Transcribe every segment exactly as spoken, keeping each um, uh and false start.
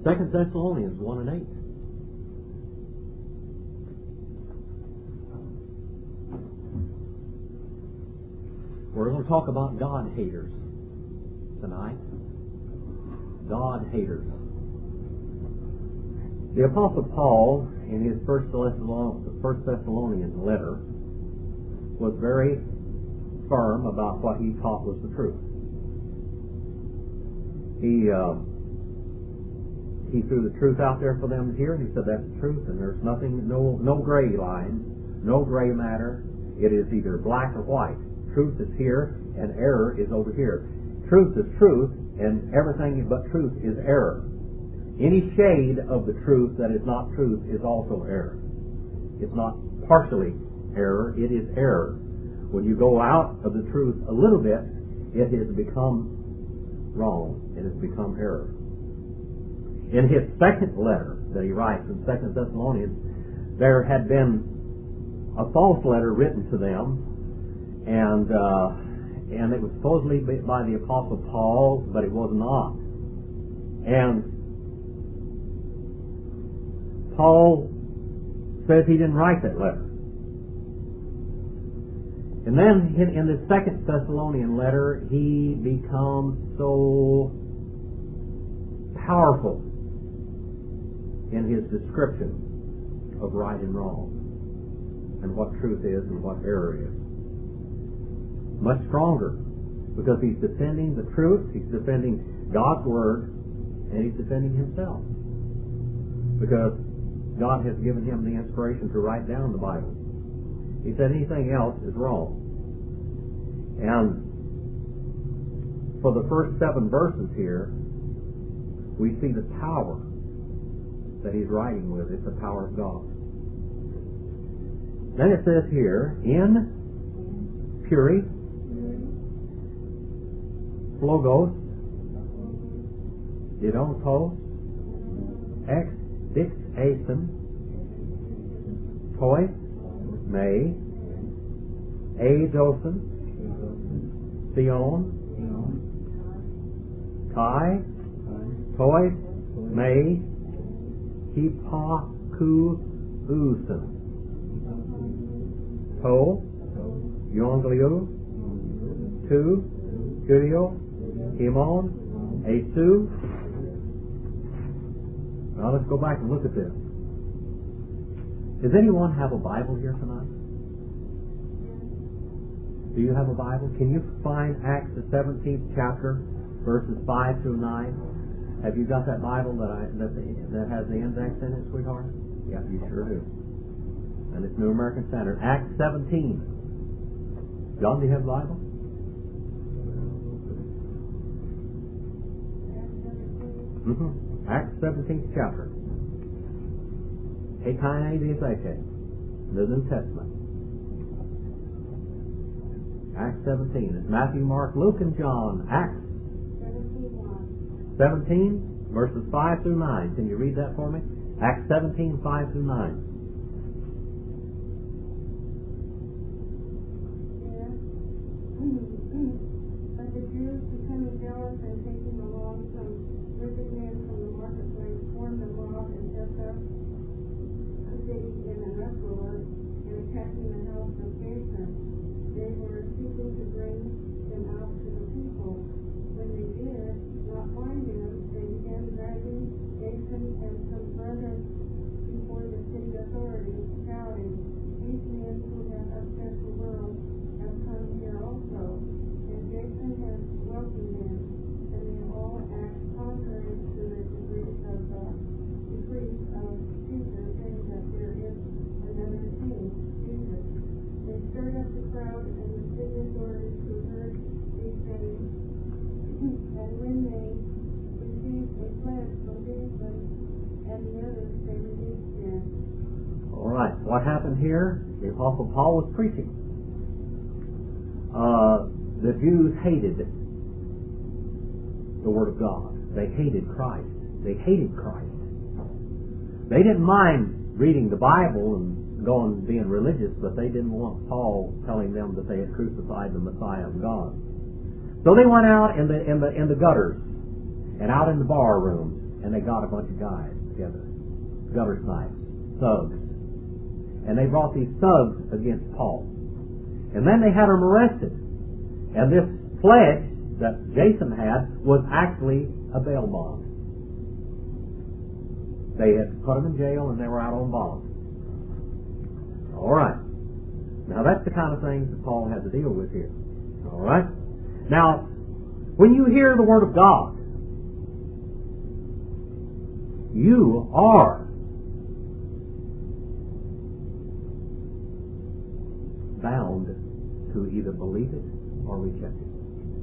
Second Thessalonians one and eight. We're going to talk about God haters tonight. God haters. The Apostle Paul, in his First Thessalonians letter, was very firm about what he taught was the truth. He uh, he threw the truth out there for them to hear, and he said that's the truth, and there's nothing, no no gray lines, no gray matter. It is either black or white. Truth is here, and error is over here. Truth is truth, and everything but truth is error. Any shade of the truth that is not truth is also error. It's not partially error, it is error. When you go out of the truth a little bit, it has become wrong. It has become error. In his second letter that he writes in Second Thessalonians, there had been a false letter written to them, and uh, and it was supposedly by the Apostle Paul, but it was not. And Paul says he didn't write that letter. And then in, in the Second Thessalonian letter, he becomes so powerful in his description of right and wrong, and what truth is and what error is. Much stronger, because he's defending the truth, he's defending God's Word, and he's defending himself. Because God has given him the inspiration to write down the Bible. He said anything else is wrong. And for the first seven verses here, we see the power that he's writing with. It's the power of God. Then it says here, in puri, Logos, Didontos, Ex, Dix, Asen, Tois, May, Adosen, Theon, Kai, Tois, May, Hippocousen, To, Yonglio, Tu, Curio, Himon, Asu. Now let's go back and look at this. Does anyone have a Bible here tonight? Do you have a Bible? Can you find Acts the seventeenth chapter, verses five through nine? Have you got that Bible that I that, the, that has the index in it, sweetheart? Yeah, you sure do. And it's New American Standard. Acts seventeen. John, do you have a Bible? Mm-hmm. Acts seventeenth chapter. Ekine Diatheke, the New Testament. Acts seventeen. It's Matthew, Mark, Luke, and John. Acts seventeen, verses five through nine. Can you read that for me? Acts seventeen, five through nine. But the Jews, becoming jealous and taking along some wicked men from the marketplace, formed a mob and set up a city in an uproar and attacking the house of Jason. They were seeking to bring him out to the people. When they did not find him, they began dragging Jason and some brethren before the city authorities, shouting, "These men who have upset the world have come here also, and Jason has welcomed them, and they all act contrary to the decrees of the decrees of Caesar, saying that there is another king, Jesus." They stirred up the crowd and the city authorities who heard these things, and when they received a pledge from Jason and the others, they released them. All right. What happened here? The Apostle Paul was preaching. Uh, the Jews hated the Word of God. They hated Christ. They hated Christ. They didn't mind reading the Bible and going being religious, but they didn't want Paul telling them that they had crucified the Messiah of God. So they went out in the in the in the gutters and out in the bar rooms and they got a bunch of guys together, gutter snipes, thugs. And they brought these thugs against Paul. And then they had him arrested. And this pledge that Jason had was actually a bail bond. They had put him in jail and they were out on bond. All right. Now that's the kind of things that Paul had to deal with here. All right. Now, when you hear the Word of God, you are bound to either believe it or reject it.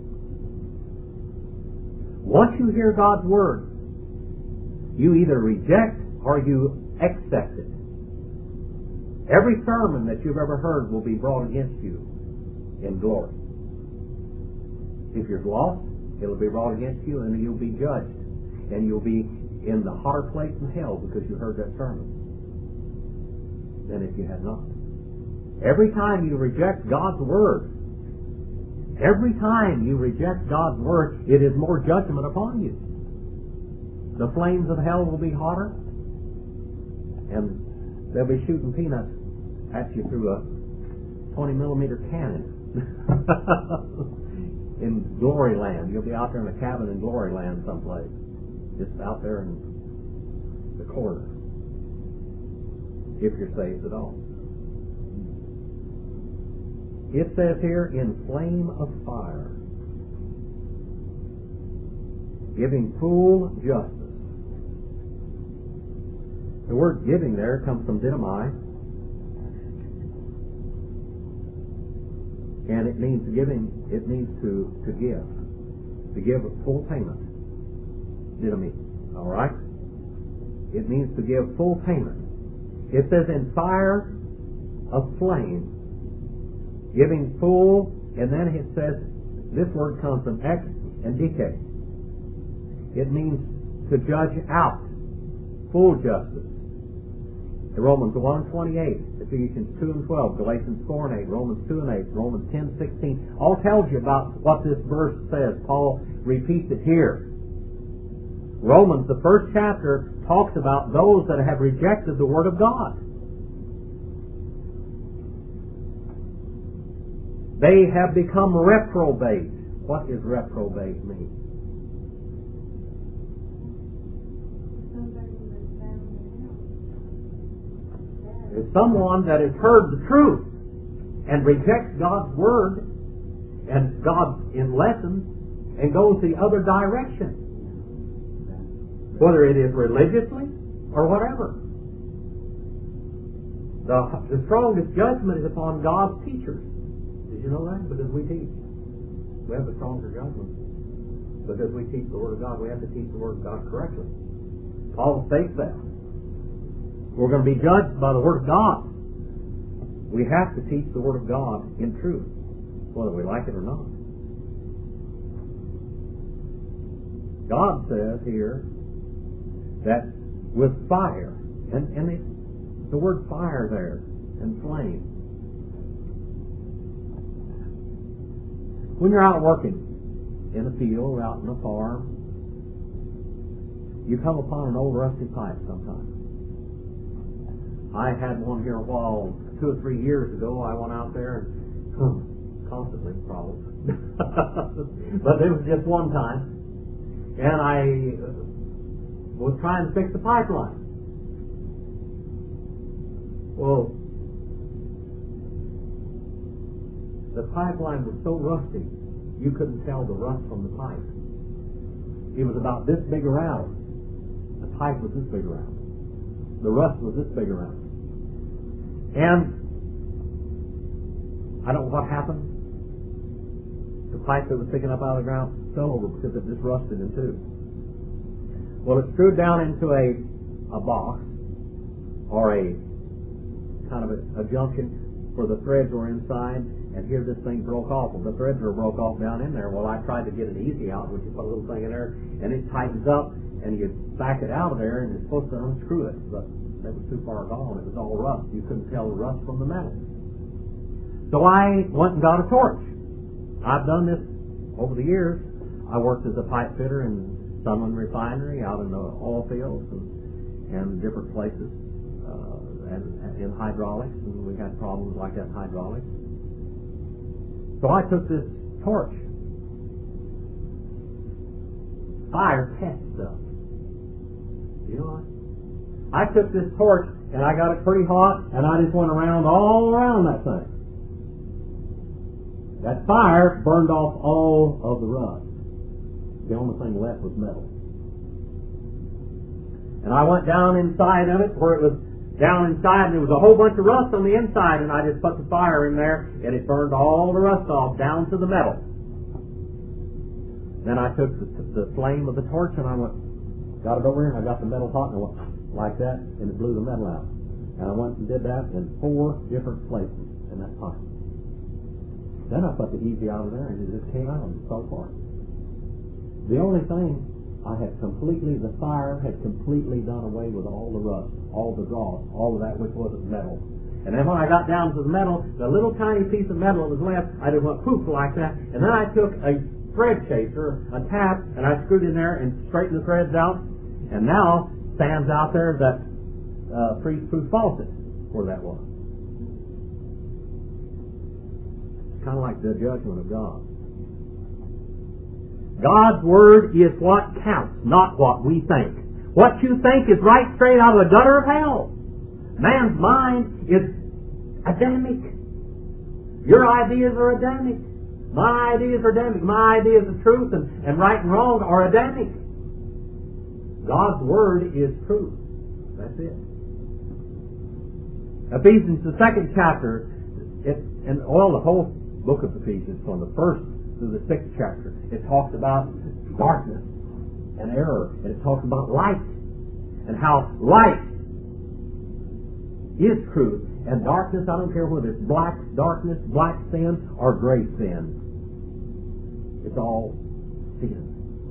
Once you hear God's Word, you either reject or you accept it. Every sermon that you've ever heard will be brought against you in glory. If you're lost, it'll be brought against you and you'll be judged. And you'll be in the hotter place in hell because you heard that sermon than if you had not. Every time you reject God's Word, every time you reject God's Word, it is more judgment upon you. The flames of hell will be hotter, and they'll be shooting peanuts at you through a twenty millimeter cannon. In Glory Land. You'll be out there in a cabin in Glory Land someplace. Just out there in the corner. If you're saved at all. It says here, in flame of fire, giving full justice. The word giving there comes from dynamai, and it means giving, it means to, to give. To give full payment. Dynamai. Alright? It means to give full payment. It says in fire of flame, giving full, and then it says, this word comes from ek and dike. It means to judge out, full justice. In Romans one twenty-eight, Ephesians two and twelve, Galatians four and eight, Romans two and eight, Romans ten sixteen, all tells you about what this verse says. Paul repeats it here. Romans, the first chapter, talks about those that have rejected the Word of God. They have become reprobate. What does reprobate mean? It's someone that has heard the truth and rejects God's Word and God's in lessons and goes the other direction. Whether it is religiously or whatever. The, the strongest judgment is upon God's teachers. Did you know that? Because we teach. We have the stronger judgment. Because we teach the Word of God. We have to teach the Word of God correctly. Paul states that. We're going to be judged by the Word of God. We have to teach the Word of God in truth, whether we like it or not. God says here that with fire, and, and it's the word fire there, and flame. When you're out working in a field or out in a farm, you come upon an old rusty pipe sometimes. I had one here a while, two or three years ago. I went out there and huh, constantly problems. But it was just one time. And I was trying to fix the pipeline. Well, the pipeline was so rusty, you couldn't tell the rust from the pipe. It was about this big around. The pipe was this big around. The rust was this big around. And I don't know what happened. The pipe that was sticking up out of the ground fell over because it just rusted in two. Well, it screwed down into a a box or a kind of a, a junction where the threads were inside, and here this thing broke off. Well, the threads were broke off down in there. Well, I tried to get it easy out, which you put a little thing in there, and it tightens up, and you back it out of there, and it's supposed to unscrew it, but that was too far gone. It was all rust. You couldn't tell the rust from the metal. So I went and got a torch. I've done this over the years. I worked as a pipe fitter in Sunland Refinery, out in the oil fields and, and different places, uh, and, and in hydraulics, and we had problems like that in hydraulics. So I took this torch. Fire test stuff. You know what? I took this torch and I got it pretty hot, and I just went around all around that thing. That fire burned off all of the rust. The only thing left was metal. And I went down inside of it where it was down inside, and there was a whole bunch of rust on the inside, and I just put the fire in there, and it burned all the rust off down to the metal. Then I took the, the flame of the torch, and I went, got it over here, and I got the metal hot, and I went like that, and it blew the metal out. And I went and did that in four different places in that pipe. Then I put the easy out of there, and it just came out and fell apart. The only thing, I had completely, the fire had completely done away with all the rust, all the dross, all of that which wasn't metal. And then when I got down to the metal, the little tiny piece of metal that was left, I just went poof like that, and then I took a thread chaser, a tap, and I screwed in there and straightened the threads out, and now stands out there that uh, freeze-proof faucet where that was. Kind of like the judgment of God. God's Word is what counts, not what we think. What you think is right straight out of the gutter of hell. Man's mind is Adamic. Your ideas are Adamic. My ideas are Adamic. My ideas of truth and, and right and wrong are Adamic. God's Word is truth. That's it. Ephesians, the second chapter, it, and all the whole book of Ephesians, from the first to the sixth chapter, it talks about darkness and error, and it talks about light, and how light is truth, and darkness, I don't care whether it's black darkness, black sin, or gray sin. It's all sin.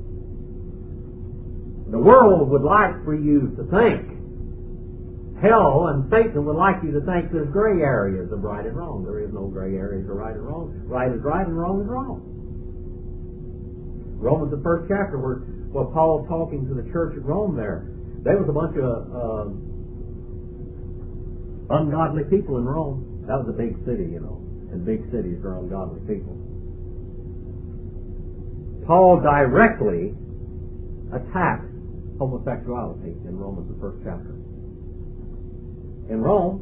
The world would like for you to think. Hell and Satan would like you to think there's gray areas of right and wrong. There is no gray areas of right and wrong. Right is right and wrong is wrong. Romans, the first chapter, where well, Paul talking to the church at Rome there, there was a bunch of uh, ungodly people in Rome. That was a big city, you know, and big cities are ungodly people. Paul directly attacks homosexuality in Romans, the first chapter. In Rome,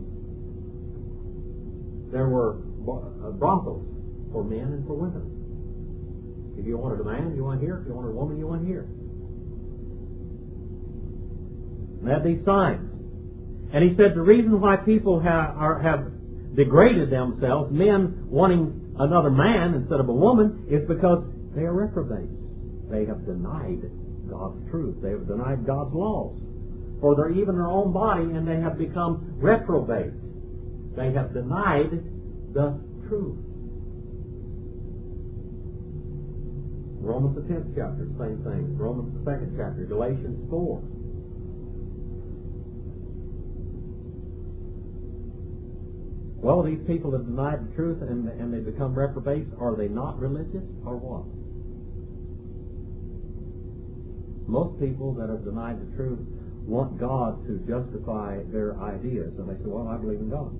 there were brothels for men and for women. If you wanted a man, you went here. If you wanted a woman, you went here. And they had these signs. And he said the reason why people have, are, have degraded themselves, men wanting another man instead of a woman, is because they are reprobates. They have denied God's truth. They have denied God's laws. For they're even their own body, and they have become reprobate. They have denied the truth. Romans the tenth chapter, same thing. Romans the second chapter, Galatians four. Well, these people have denied the truth and, and they become reprobates. Are they not religious or what? Most people that have denied the truth want God to justify their ideas. And they say, well, I believe in God.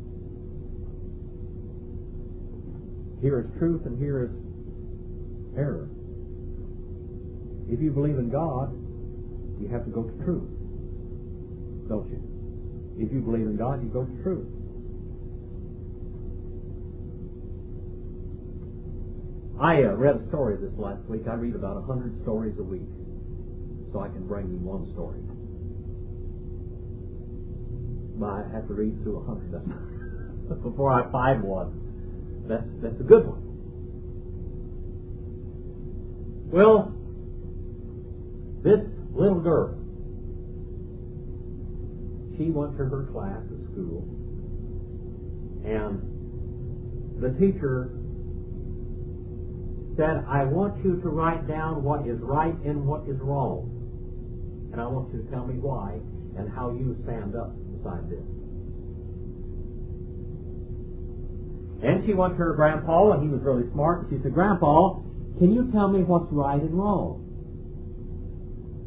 Here is truth and here is error. If you believe in God, you have to go to truth, don't you? If you believe in God, you go to truth. I uh, read a story this last week. I read about a hundred stories a week, so I can bring you one story. But I have to read through a hundred of them before I find one. That's that's a good one. Well, this little girl, she went to her class at school, and the teacher said, I want you to write down what is right and what is wrong. And I want you to tell me why and how you stand up beside this. And she went to her grandpa, and he was really smart, and she said, Grandpa, can you tell me what's right and wrong?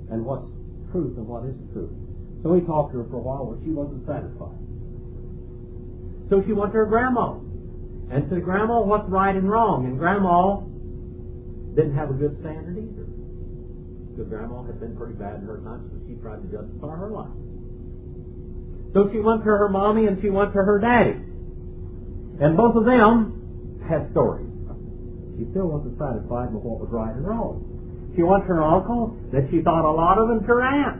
and what's truth and what isn't truth. So he talked to her for a while, but she wasn't satisfied. So she went to her grandma and said, Grandma, what's right and wrong? And Grandma didn't have a good standard either. Because Grandma had been pretty bad in her time, so she tried to justify her life. So she went to her mommy and she went to her daddy. And both of them had stories. She still wasn't satisfied with what was right and wrong. She went to her uncle that she thought a lot of, and to her aunt.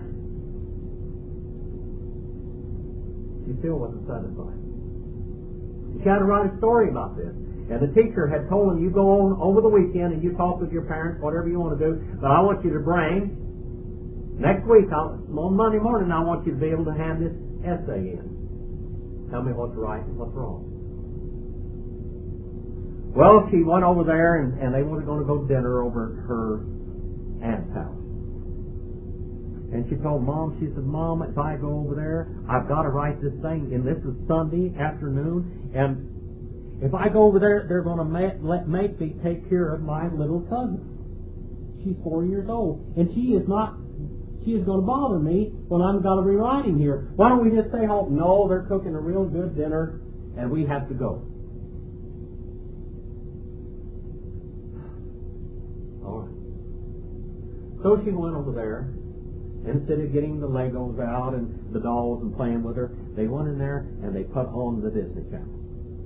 She still wasn't satisfied. She had to write a story about this. And the teacher had told them, you go on over the weekend and you talk with your parents, whatever you want to do, but I want you to bring, next week, I'll, on Monday morning, I want you to be able to hand this essay in. Tell me what's right and what's wrong. Well, she went over there, and, and they were going to go to dinner over at her aunt's house. And she told Mom, she said, Mom, if I go over there, I've got to write this thing, and this is Sunday afternoon, and if I go over there, they're going to make, let, make me take care of my little cousin. She's four years old, and she is not, she is going to bother me when I'm going to be writing here. Why don't we just stay home? No, they're cooking a real good dinner, and we have to go. All right. So she went over there. Instead of getting the Legos out and the dolls and playing with her, they went in there and they put on the Disney Channel.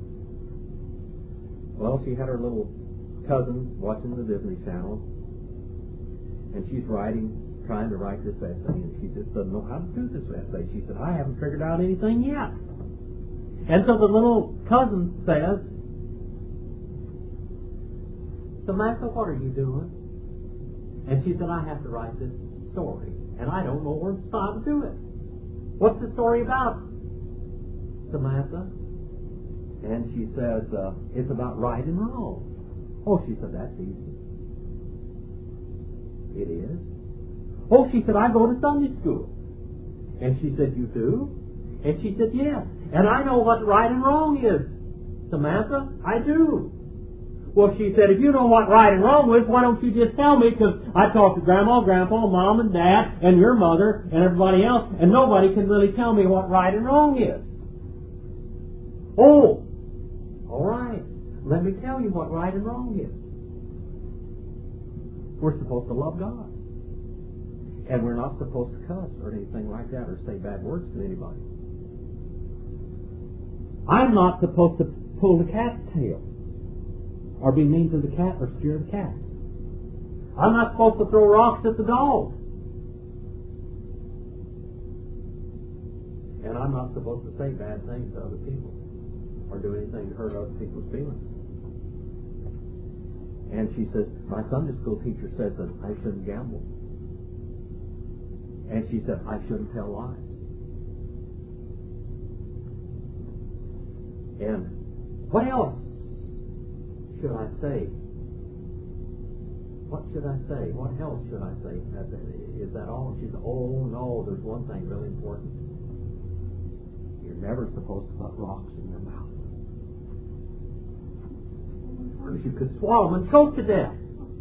Well, she had her little cousin watching the Disney Channel, and she's writing, trying to write this essay, and she just doesn't know how to do this essay. She said, I haven't figured out anything yet. And so the little cousin says, Samantha, what are you doing? And she said, I have to write this story, and I don't know where to start to do it. What's the story about, Samantha? And she says, uh, it's about right and wrong. Oh, she said, that's easy. It is. Oh, she said, I go to Sunday school. And she said, you do? And she said, yes. And I know what right and wrong is, Samantha. I do. Well, she said, if you know what right and wrong is, why don't you just tell me? Because I talked to Grandma, Grandpa, Mom, and Dad, and your mother, and everybody else, and nobody can really tell me what right and wrong is. Oh, all right. Let me tell you what right and wrong is. We're supposed to love God. And we're not supposed to cuss or anything like that or say bad words to anybody. I'm not supposed to pull the cat's tail or be mean to the cat or scare the cat. I'm not supposed to throw rocks at the dog. And I'm not supposed to say bad things to other people or do anything to hurt other people's feelings. And she says, my Sunday school teacher says that I shouldn't gamble. And she said, I shouldn't tell lies. And what else should I say? What should I say? What else should I say? Is that all? She said, oh no, there's one thing really important. You're never supposed to put rocks in your mouth. Because you could swallow them and choke to death.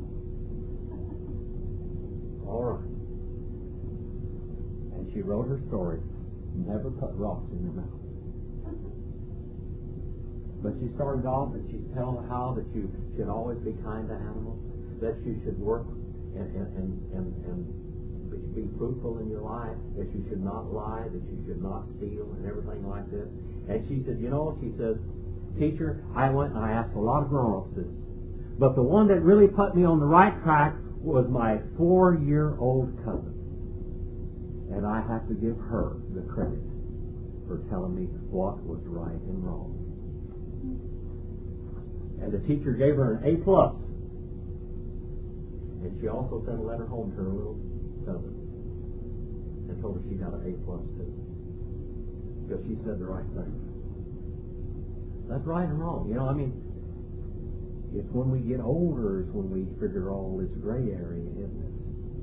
All right. And she wrote her story. Never put rocks in your mouth. But she started off and she's telling how that you should always be kind to animals, that you should work and, and, and, and, and be fruitful in your life, that you should not lie, that you should not steal, and everything like this. And she said, you know, she says, teacher, I went and I asked a lot of grown-ups this, but the one that really put me on the right track was my four-year-old cousin. And I have to give her the credit for telling me what was right and wrong. And the teacher gave her an A plus. And she also sent a letter home to her little cousin and told her she got an A plus too. Because she said the right thing. That's right and wrong. You know, I mean, it's when we get older is when we figure all this gray area, isn't it?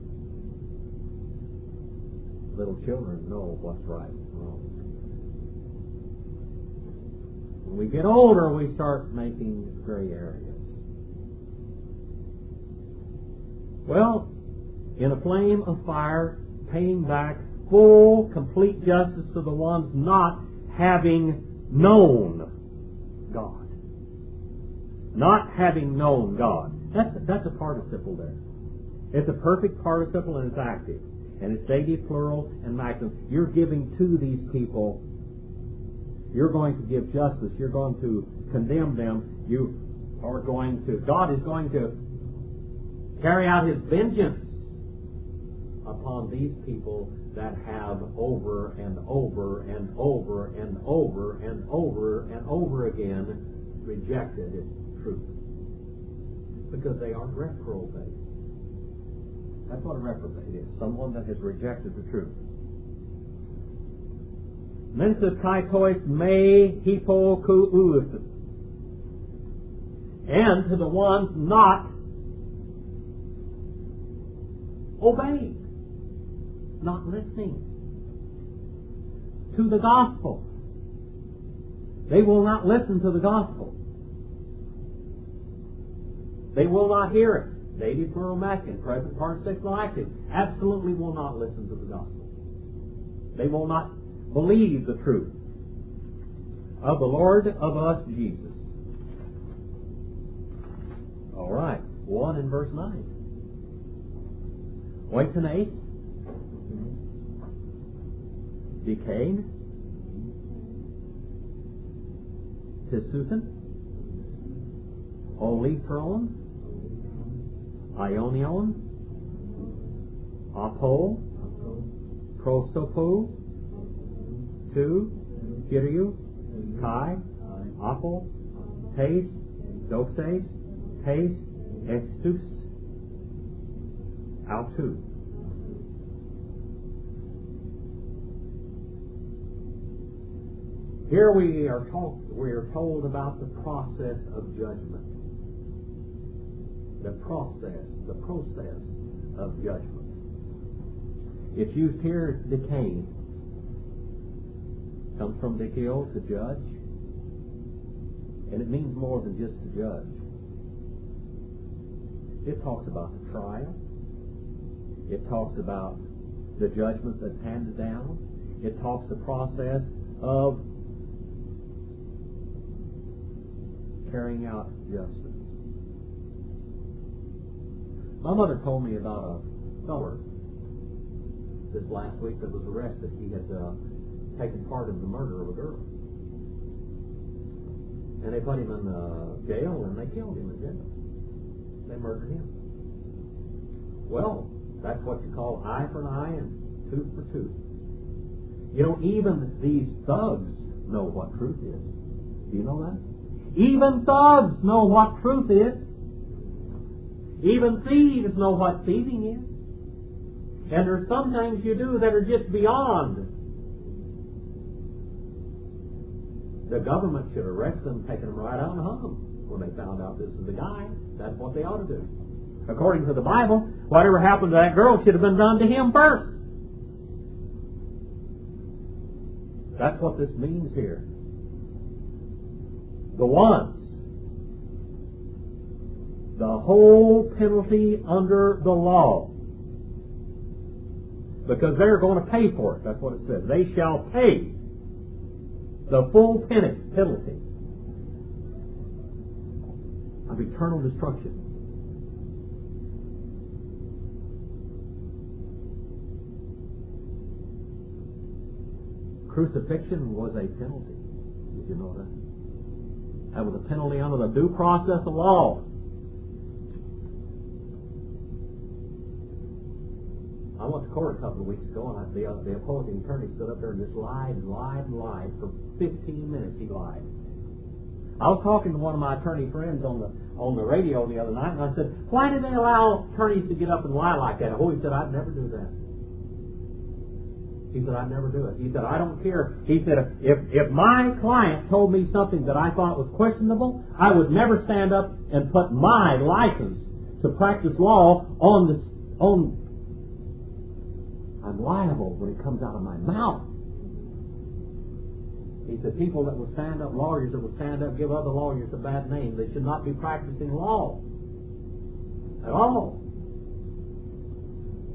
Little children know what's right and wrong. When we get older, we start making gray areas. Well, in a flame of fire, paying back full, complete justice to the ones not having known God. Not having known God. That's, that's a participle there. It's a perfect participle and it's active. And it's dative, plural, and maximum. You're giving to these people. You're going to give justice. You're going to condemn them. You are going to, God is going to carry out His vengeance upon these people that have over and over and over and over and over and over again rejected truth. Because they are reprobate. That's what a reprobate is. Someone that has rejected the truth. And then it says, kaitois me hypokuusis. And to the ones not obeying. Not listening to the gospel. They will not listen to the gospel. They will not hear it. Dative, plural, masculine, present participle, active. Absolutely will not listen to the gospel. They will not believe the truth of the Lord of us, Jesus. All right. one in verse nine. Oikones. Decayed. Tisusen. Olithron. Ionion. Apo. Prosopo. Tu. Kyriou. Kai. Apo. Tes. Doxes. Tes. Exus. Autu. Here we are told, we are told about the process of judgment. The process, the process of judgment. It's used here as decaying. Comes from dekeo, to judge. And it means more than just to judge. It talks about the trial. It talks about the judgment that's handed down. It talks the process of carrying out justice. My mother told me about a fellow this last week that was arrested. He had uh, taken part in the murder of a girl. And they put him in uh, jail and they killed him in jail. They murdered him. Well, that's what you call eye for an eye and tooth for tooth. You know, even these thugs know what truth is. Do you know that? Even thugs know what truth is. Even thieves know what thieving is. And there's some things you do that are just beyond. The government should arrest them, take them right out and hung them when they found out this is the guy. That's what they ought to do. According to the Bible, whatever happened to that girl should have been done to him first. That's what this means here. The ones. The whole penalty under the law. Because they're going to pay for it. That's what it says. They shall pay the full penalty of eternal destruction. Crucifixion was a penalty. Did you know that? That was a penalty under the due process of law. I went to court a couple of weeks ago, and I, the, uh, the opposing attorney stood up there and just lied and lied and lied. For fifteen minutes he lied. I was talking to one of my attorney friends on the on the radio the other night, and I said, why do they allow attorneys to get up and lie like that? Oh, he said, I'd never do that. He said, I'd never do it. He said, I don't care. He said, if if my client told me something that I thought was questionable, I would never stand up and put my license to practice law on the on. I'm liable when it comes out of my mouth. He said, people that will stand up, lawyers that will stand up, give other lawyers a bad name. They should not be practicing law at all.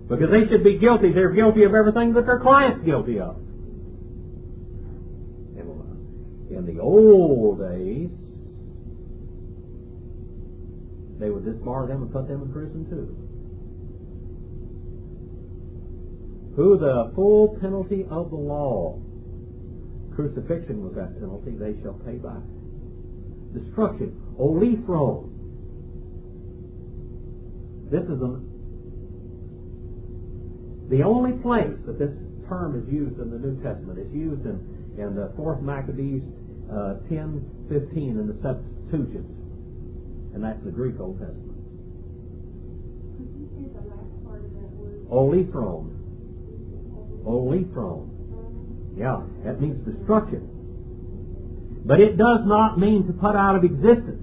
Because they should be guilty. They're guilty of everything that their client's guilty of. In the old days, they would disbar them and put them in prison too. Who the full penalty of the law. Crucifixion was that penalty. They shall pay back. Destruction. Olethron. This is a, the only place that this term is used in the New Testament. It's used in, in the fourth Maccabees uh, ten fifteen in the Septuagint. And that's the Greek Old Testament. Could you say the last part of that word? Olethron. Olethron. Yeah, that means destruction. But it does not mean to put out of existence.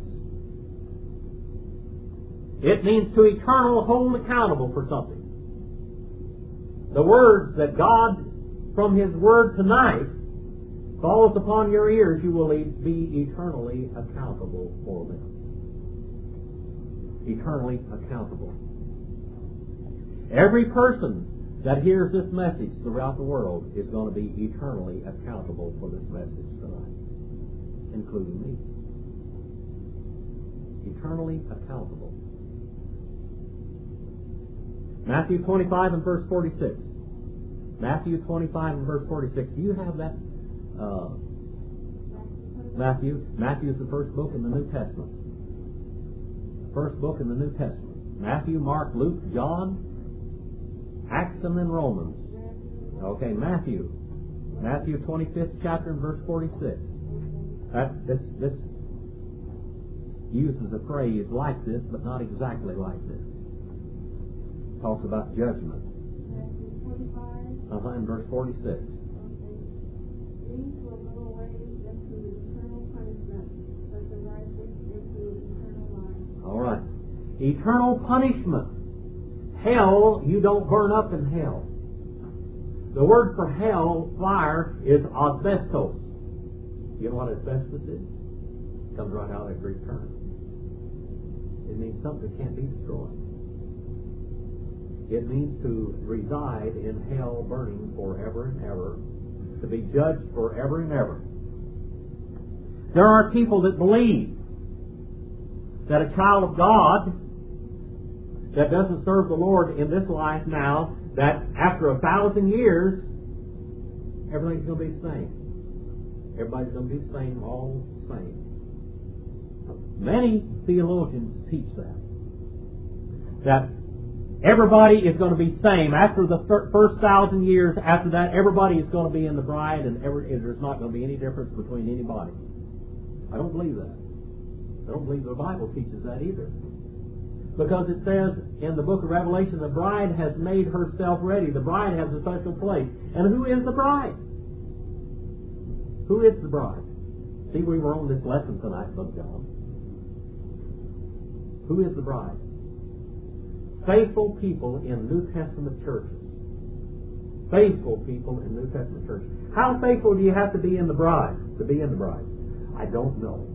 It means to eternal hold accountable for something. The words that God, from His Word tonight, falls upon your ears, you will be eternally accountable for them. Eternally accountable. Every person that hears this message throughout the world is going to be eternally accountable for this message tonight, including me. Eternally accountable. Matthew twenty-five and verse forty-six. Matthew twenty-five and verse forty-six. Do you have that? Uh, Matthew. Matthew is the first book in the New Testament. First book in the New Testament. Matthew, Mark, Luke, John, Acts, and then Romans. Okay, Matthew. Matthew twenty-fifth chapter and verse forty-six. That, this, this uses a phrase like this, but not exactly like this. Talks about judgment. Matthew twenty-five. Uh-huh, in verse forty-six. Okay. These will go away into eternal punishment, but the righteous into eternal life. All right. Eternal punishment. Hell, you don't burn up in hell. The word for hell, fire, is asbestos. You know what asbestos is? It comes right out of that Greek term. It means something that can't be destroyed. It means to reside in hell burning forever and ever, to be judged forever and ever. There are people that believe that a child of God that doesn't serve the Lord in this life now, that after a thousand years, everything's going to be the same. Everybody's going to be the same, all the same. Many theologians teach that. That everybody is going to be same. After the fir- first thousand years, after that, everybody is going to be in the bride, and every, there's not going to be any difference between anybody. I don't believe that. I don't believe the Bible teaches that either. Because it says in the book of Revelation, the bride has made herself ready. The bride has a special place. And who is the bride? Who is the bride? See, we were on this lesson tonight, Brother John. Who is the bride? Faithful people in New Testament churches. Faithful people in New Testament churches. How faithful do you have to be in the bride? To be in the bride? I don't know.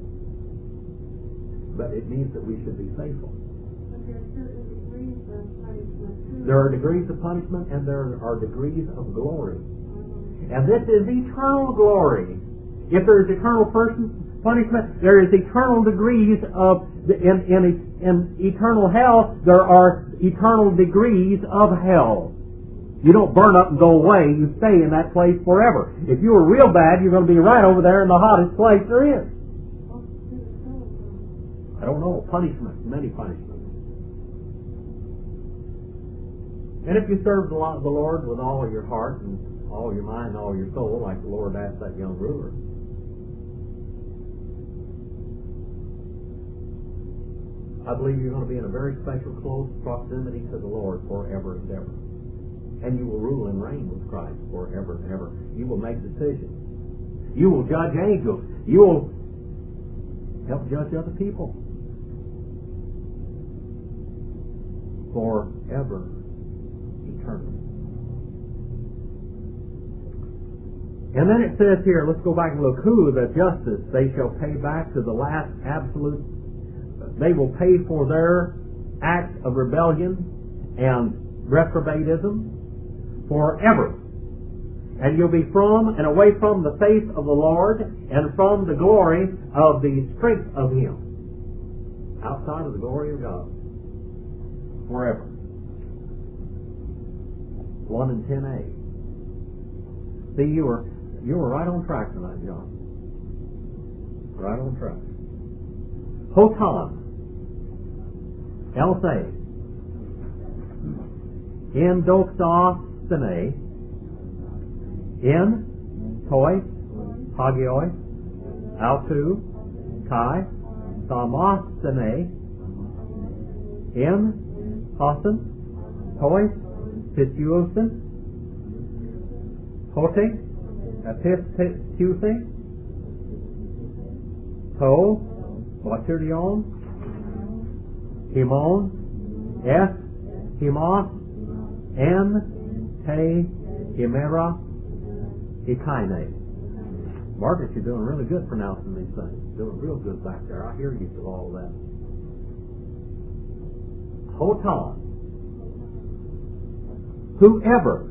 But it means that we should be faithful. But there are certain degrees of punishment too. There are degrees of punishment and there are degrees of glory. Uh-huh. And this is eternal glory. If there is eternal person, punishment, there is eternal degrees of, in, in, in eternal hell, there are eternal degrees of hell. You don't burn up and go away, you stay in that place forever. If you were real bad, you're going to be right over there in the hottest place there is. I don't know, punishment, many punishments. And if you serve the Lord with all of your heart and all your mind and all your soul, like the Lord asked that young ruler, I believe you're going to be in a very special close proximity to the Lord forever and ever. And you will rule and reign with Christ forever and ever. You will make decisions. You will judge angels. You will help judge other people. Forever, eternally. And then it says here, let's go back and look, who the justice they shall pay back to the last absolute. They will pay for their acts of rebellion and reprobatism forever. And you'll be from and away from the face of the Lord and from the glory of the strength of Him. Outside of the glory of God. Forever. one and ten A. See, you were you were right on track tonight, John. Right on track. Hotan. Elsa. In doxosthene. In tois. Hagioi. Autu. Kai. Thamosthene. In hosen. Tois. Pistuosen. Hote. Epistuthe. To. Waterion. Himon. Eth. Himos. En. Te. Himera. Ikaine. Margaret, you're doing really good pronouncing these things. Doing real good back there. I hear you through all of that. Hotan. Whoever.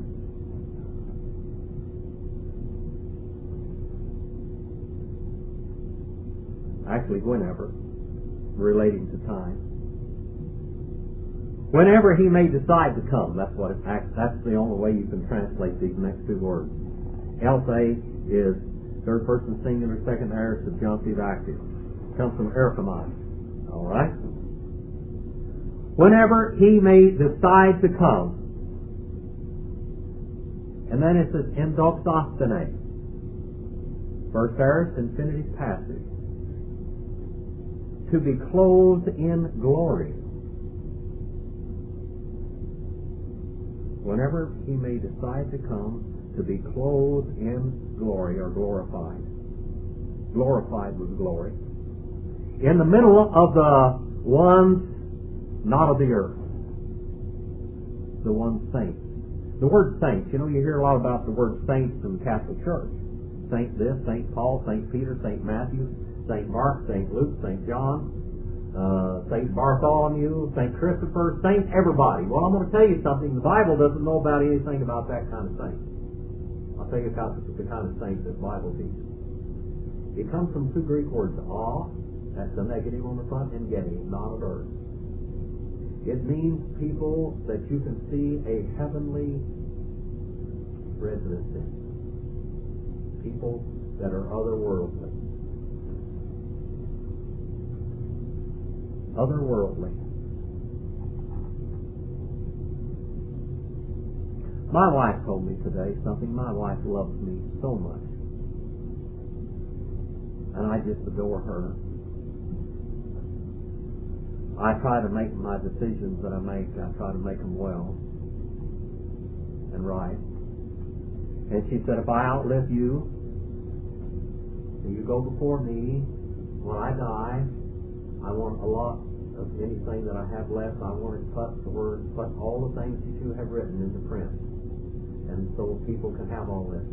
Actually, whenever. Relating to time. Whenever he may decide to come. That's what it acts. That's the only way you can translate these next two words. Elsa is third person singular, second aorist subjunctive active. Comes from erchomai. All right. Whenever he may decide to come. And then it says endoxosthene. First aorist infinitive passive. To be clothed in glory. Whenever he may decide to come, to be clothed in glory or glorified. Glorified with glory. In the middle of the ones not of the earth. The ones saints. The word saints, you know, you hear a lot about the word saints in the Catholic Church. Saint this, Saint Paul, Saint Peter, Saint Matthew, Saint Mark, Saint Luke, Saint John, uh, Saint Bartholomew, Saint Christopher, Saint everybody. Well, I'm going to tell you something. The Bible doesn't know about anything about that kind of saint. I'll tell you about the kind of saint that the Bible teaches. It comes from two Greek words, a, that's the negative on the front, and gene, not of earth. It means people that you can see a heavenly residence in. People that are otherworldly. Otherworldly. My wife told me today something. My wife loves me so much. And I just adore her. I try to make my decisions that I make, I try to make them well and right. And she said, if I outlive you, and you go before me, when I die, I want a lot of anything that I have left. I want to put the word, put all the things that you have written into print. And so people can have all this.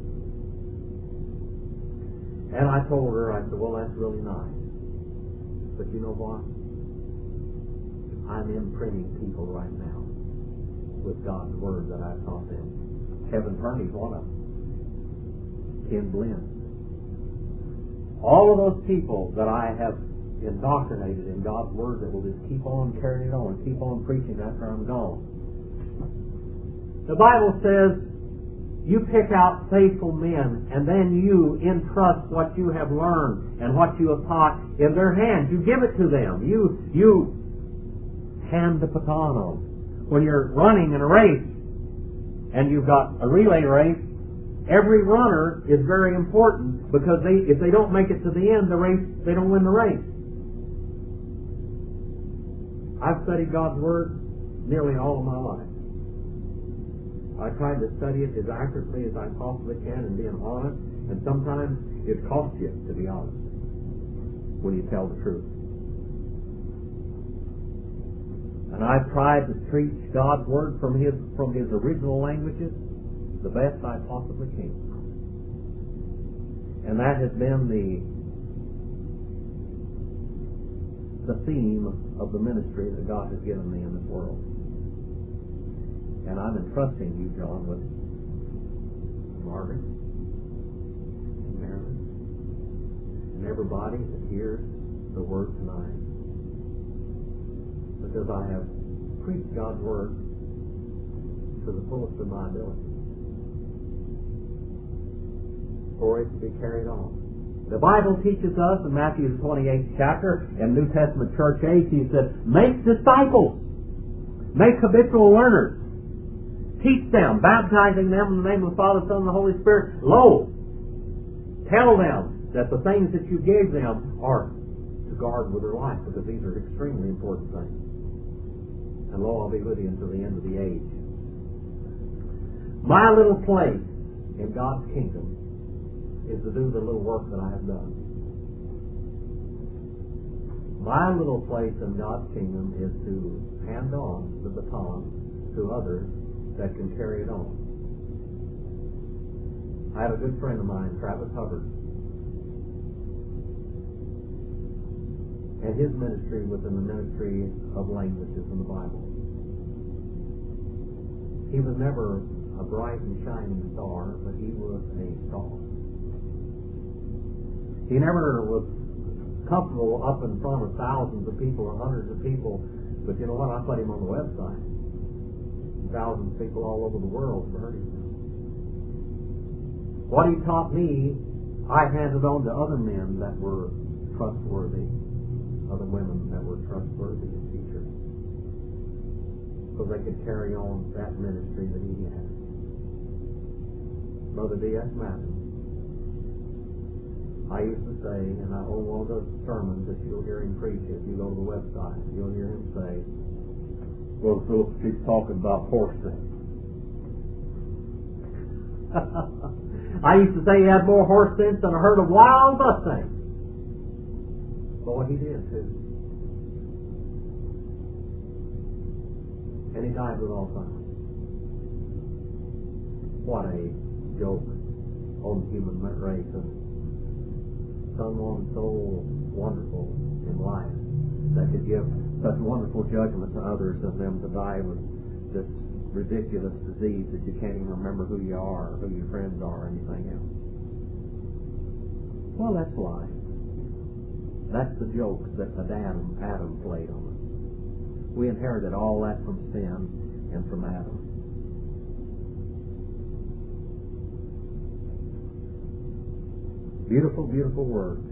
And I told her, I said, well, that's really nice. But you know what? I'm imprinting people right now with God's Word that I've taught them. Kevin Purney's one of them. Ken Blinn. All of those people that I have indoctrinated in God's Word that will just keep on carrying it on, keep on preaching after I'm gone. The Bible says, you pick out faithful men, and then you entrust what you have learned and what you have taught in their hands. You give it to them. You, you hand the baton on. When you're running in a race and you've got a relay race, every runner is very important because they, if they don't make it to the end, the race, they don't win the race. I've studied God's Word nearly all of my life. I tried to study it as accurately as I possibly can and being honest, and sometimes it costs you to be honest when you tell the truth. And I've tried to preach God's Word from His from His original languages the best I possibly can. And that has been the the theme of the ministry that God has given me in this world. And I'm entrusting you, John, with Margaret and Marilyn and everybody that hears the Word tonight, because I have preached God's Word to the fullest of my ability for it to be carried on. The Bible teaches us in Matthew the twenty-eighth chapter, in New Testament church age, he said, make disciples, make habitual learners, teach them, baptizing them in the name of the Father, Son, and the Holy Spirit. Lo, tell them that the things that you gave them are to guard with their life, because these are extremely important things. And lo, I'll be with you until the end of the age. My little place in God's kingdom is to do the little work that I have done. My little place in God's kingdom is to hand on the baton to others that can carry it on. I had a good friend of mine, Travis Hubbard, and his ministry was in the ministry of languages in the Bible. He was never a bright and shining star, but he was a star. He never was comfortable up in front of thousands of people or hundreds of people, but you know what? I put him on the website. Thousands of people all over the world have heard him. What he taught me, I handed on to other men that were trustworthy, other women that were trustworthy as teachers, so they could carry on that ministry that he had. Brother D S Madden, I used to say, and I own one of those sermons that you'll hear him preach if you go to the website, you'll hear him say, well, Phillips keeps talking about horse sense. I used to say he had more horse sense than a herd of wild mustangs. Boy, he did too. And he died with Alzheimer's. What a joke on the human race. Someone so wonderful in life that could give such wonderful judgment to others, and them to die with this ridiculous disease that you can't even remember who you are, or who your friends are, or anything else. Well, that's life. That's the jokes that Adam, Adam played on us. We inherited all that from sin and from Adam. Beautiful, beautiful words.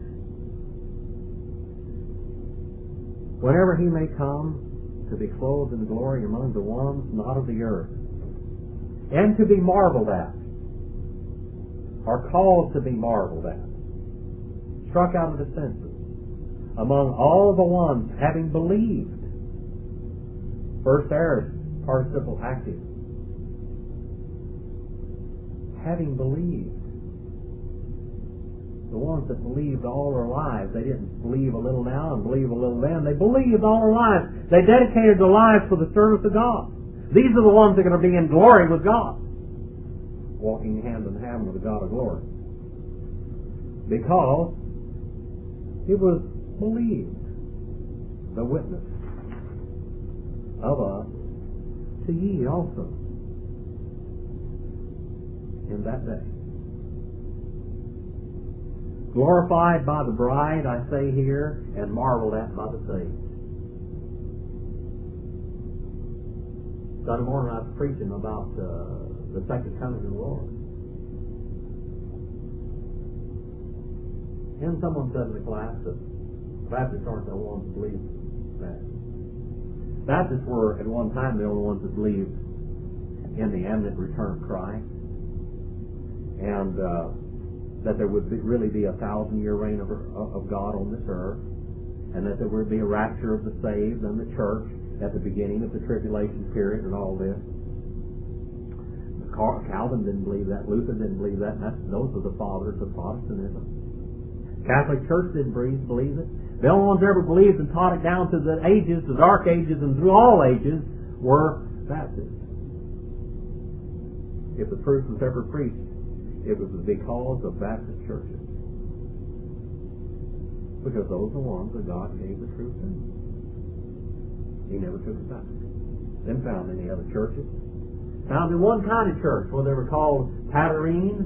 Whenever he may come to be clothed in glory among the ones not of the earth, and to be marveled at, or caused to be marveled at, struck out of the senses, among all the ones having believed. First aorist, participle active. Having believed. The ones that believed all their lives, they didn't believe a little now and believe a little then. They believed all their lives. They dedicated their lives for the service of God. These are the ones that are going to be in glory with God, walking hand in hand with the God of glory. Because it was believed, the witness of us to ye also in that day. Glorified by the bride, I say here, and marveled at by the saved. Sunday morning I was preaching about uh, the second coming of the Lord. And someone said in the class that Baptists aren't the ones that believe that. Baptists were at one time the only ones that believed in the imminent return of Christ, and uh, that there would be, really be a thousand-year reign of, of God on this earth, and that there would be a rapture of the saved and the church at the beginning of the tribulation period and all this. Calvin didn't believe that. Luther didn't believe that. And that's, those are the fathers of Protestantism. Catholic Church didn't believe it. The only ones that ever believed and taught it down to the ages, the dark ages, and through all ages were Baptists. If the truth was ever preached, it was because of Baptist churches. Because those are the ones that God gave the truth to. He never took it back. Didn't found any other churches. Found in one kind of church where they were called Patarines,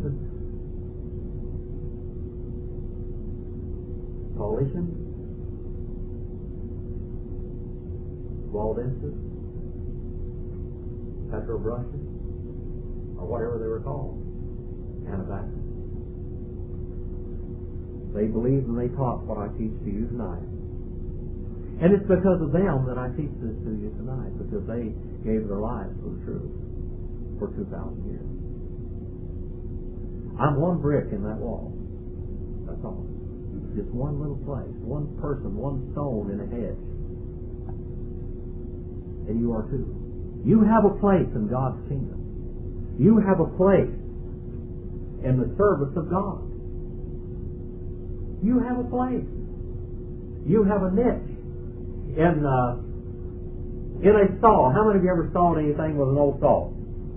Paulicians, Waldenses, Petrobrusians, or whatever they were called, Anabaptists. They believed and they taught what I teach to you tonight. And it's because of them that I teach this to you tonight, because they gave their lives for the truth for two thousand years. I'm one brick in that wall. That's all. Just one little place, one person, one stone in a hedge. And you are too. You have a place in God's kingdom. You have a place in the service of God. You have a place. You have a niche. In, uh, in a saw. How many of you ever sawed anything with an old saw?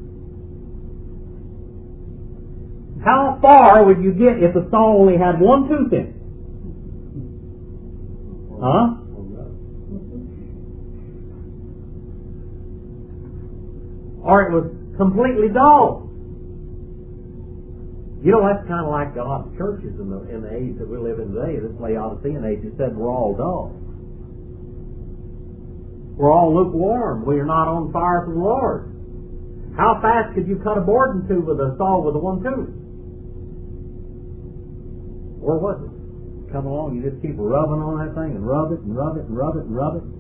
How far would you get if the saw only had one tooth in it? Huh? Or it was completely dull. You know, that's kind of like God's churches in the in the age that we live in today. This Laodicean age, it said we're all dull. We're all lukewarm. We are not on fire for the Lord. How fast could you cut a board in two with a saw with a one tooth? Or was it? Come along, you just keep rubbing on that thing and rub it and rub it and rub it and rub it.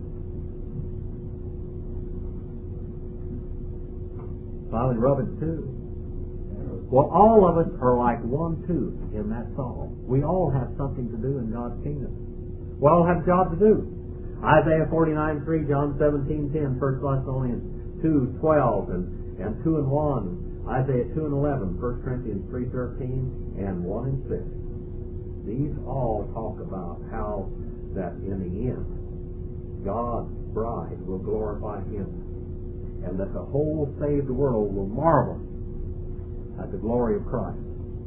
Finally rub it too. Well, all of us are like one tooth in that saw. We all have something to do in God's kingdom. We all have a job to do. Isaiah forty-nine three, John seventeen ten, First Thessalonians two twelve, and, and two and one, Isaiah two and eleven, First Corinthians three thirteen, and one and six. These all talk about how that in the end, God's bride will glorify Him, and that the whole saved world will marvel at the glory of Christ.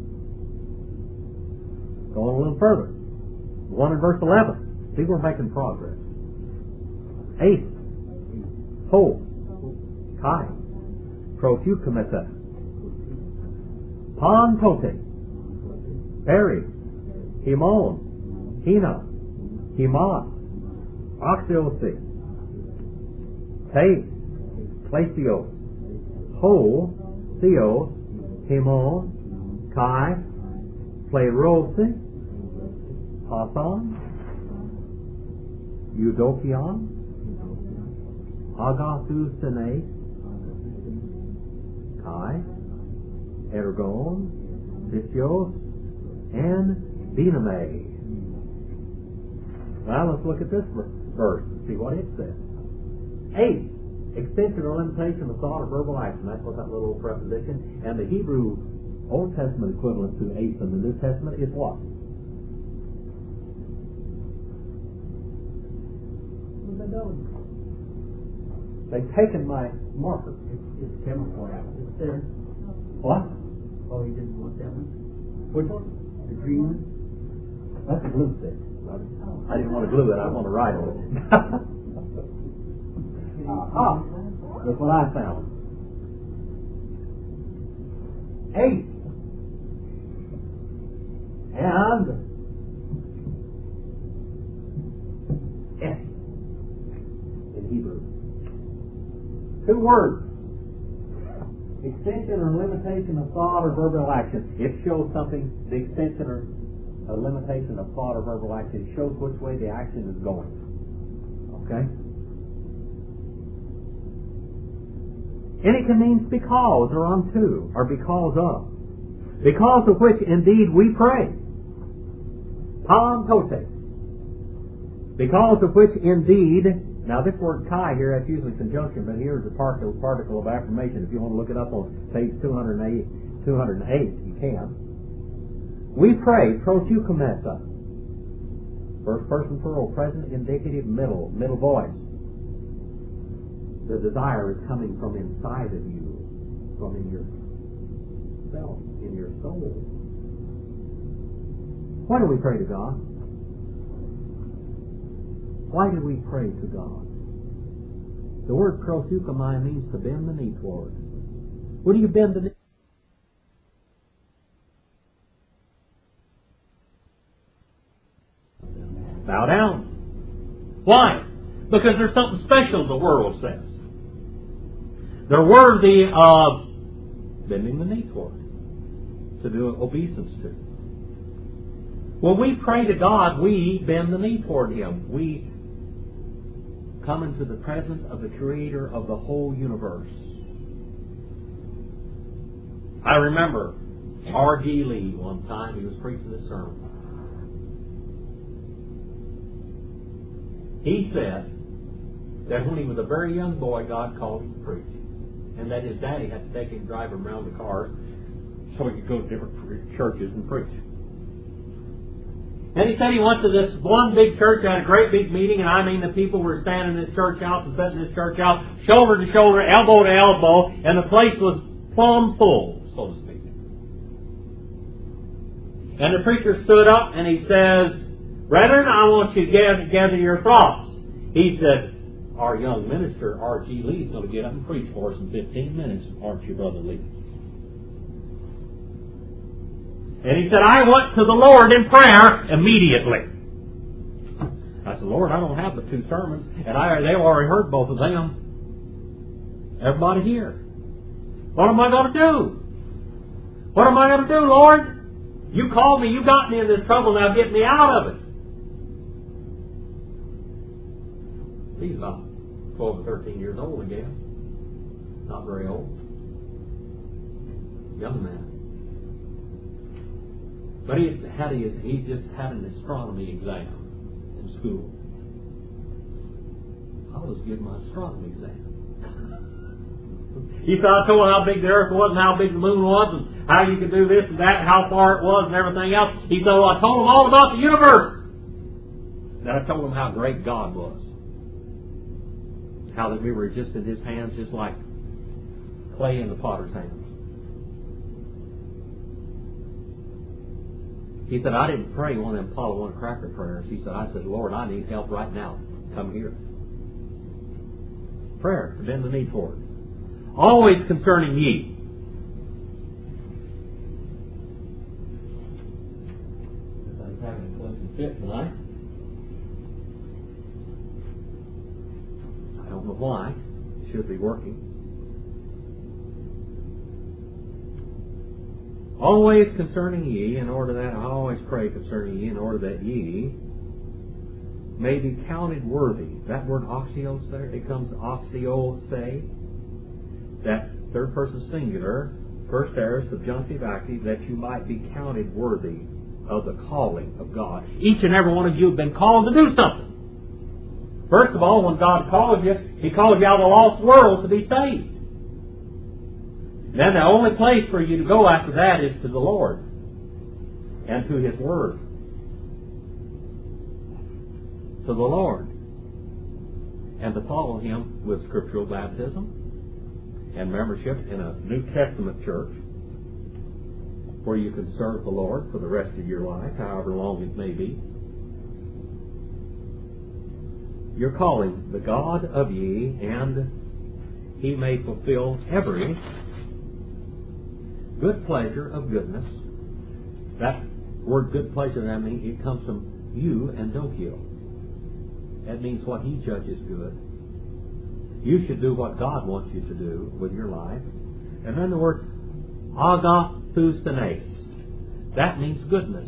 Going a little further. one in verse eleven. See, we're making progress. Ace, Ho, Kai, Profucameta, Pon Tote, Peri, Himon, Hina, Himas, Oxiosi, Tais, Plasios, Ho, Theos, Himon, Kai, Plerose, Hasan, Eudokion, Agathusines, Kai, Ergon, Pisios, and Bename. Now let's look at this verse and see what it says. Ace, extension or limitation of thought or verbal action. That's what that little preposition. And the Hebrew Old Testament equivalent to ace in the New Testament is what? They've taken my marker. It's, it's chemical. It's there. What? Oh, you didn't want that one? Which one? The green one? That's a glue stick. I didn't want to glue it. I want to write on it. Ah, that's what I found. Eight. And S in Hebrew. Two words. Extension or limitation of thought or verbal action. It shows something, the extension or a limitation of thought or verbal action. It shows which way the action is going. Okay? And it can mean because or unto or because of. Because of which indeed we pray. Pam tote. Because of which indeed, now this word kai here, that's usually conjunction, but here's a particle, particle of affirmation. If you want to look it up on page two hundred eight, two hundred eight, you can. We pray, protucameta. First person plural, present, indicative, middle, middle voice. The desire is coming from inside of you, from in yourself, in your soul. Why do we pray to God? Why do we pray to God? The word prosukamai means to bend the knee toward. Will you bend the knee? Bow down. Why? Because there's something special the world says. They're worthy of bending the knee toward, to do obeisance to. When we pray to God, we bend the knee toward Him. We come into the presence of the Creator of the whole universe. I remember R G Lee one time, he was preaching this sermon. He said that when he was a very young boy, God called him to preach. And that his daddy had to take him and drive him around the cars so he could go to different churches and preach. And he said he went to this one big church, had a great big meeting, and I mean the people were standing in this church house and sitting in this church house, shoulder to shoulder, elbow to elbow, and the place was plumb full, so to speak. And the preacher stood up and he says, "Brethren, I want you to gather, gather your thoughts." He said, "Our young minister, R G Lee, is going to get up and preach for us in fifteen minutes, aren't you, Brother Lee?" And he said, "I went to the Lord in prayer immediately." I said, "Lord, I don't have the two sermons, and I they've already heard both of them. Everybody here. What am I going to do? What am I going to do, Lord? You called me, you got me in this trouble, now get me out of it." He's about twelve or thirteen years old, I guess. Not very old. Young man. But he had his, he just had an astronomy exam in school. I was getting my astronomy exam. He said, I told him how big the earth was and how big the moon was and how you could do this and that, how far it was and everything else. He said, well, I told him all about the universe. Then I told him how great God was. How that we were just in His hands, just like clay in the potter's hands. He said, I didn't pray one of them Apollo one cracker prayers. He said, I said, Lord, I need help right now. Come here. Prayer, to bend the knee forward. Always concerning ye. I'm having a closing fit tonight. I don't know why. It should be working. Always concerning ye, in order that, I always pray concerning ye, in order that ye may be counted worthy. That word oxio, it comes oxio, say. That third person singular, first aorist, subjunctive active, that you might be counted worthy of the calling of God. Each and every one of you have been called to do something. First of all, when God called you, He called you out of the lost world to be saved. Then the only place for you to go after that is to the Lord and to His Word. To the Lord. And to follow Him with scriptural baptism and membership in a New Testament church where you can serve the Lord for the rest of your life, however long it may be. You're calling the God of ye, and He may fulfill every good pleasure of goodness. That word good pleasure, that means it comes from you and dokio. That means what He judges good. You should do what God wants you to do with your life. And then the word agathusthenes. That means goodness.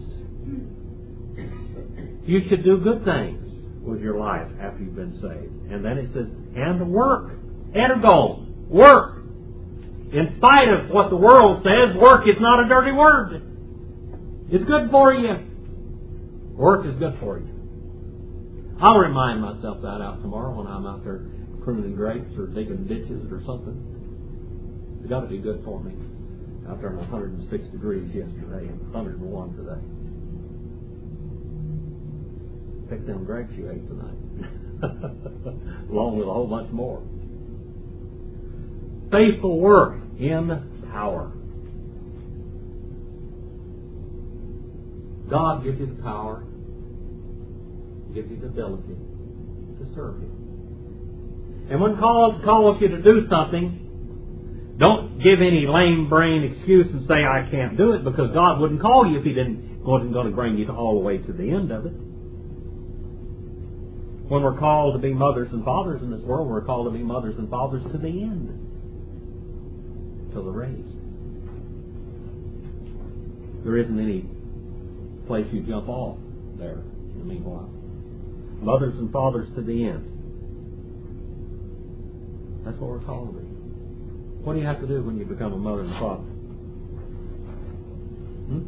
You should do good things with your life after you've been saved. And then it says, and work. Ergo. Work. In spite of what the world says, work is not a dirty word. It's good for you. Work is good for you. I'll remind myself that out tomorrow when I'm out there pruning grapes or digging ditches or something. It's got to be good for me. Out there in one hundred six degrees yesterday and one hundred one today. Pick them grapes you ate tonight. Along with a whole bunch more. Faithful work in power. God gives you the power, gives you the ability to serve Him. And when God calls you to do something, Don't give any lame brain excuse and say I can't do it, because God wouldn't call you if He didn't wasn't going to bring you all the way to the end of it. When we're called to be mothers and fathers in this world, we're called to be mothers and fathers to the end, till the race. There isn't any place you jump off there in the meanwhile. Mothers and fathers to the end. That's what we're called to be. What do you have to do when you become a mother and father? Hmm?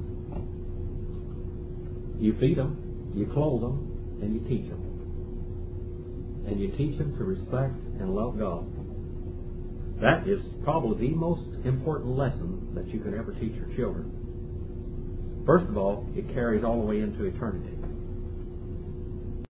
You feed them, you clothe them, and you teach them. And you teach them to respect and love God. That is probably the most important lesson that you can ever teach your children. First of all, it carries all the way into eternity.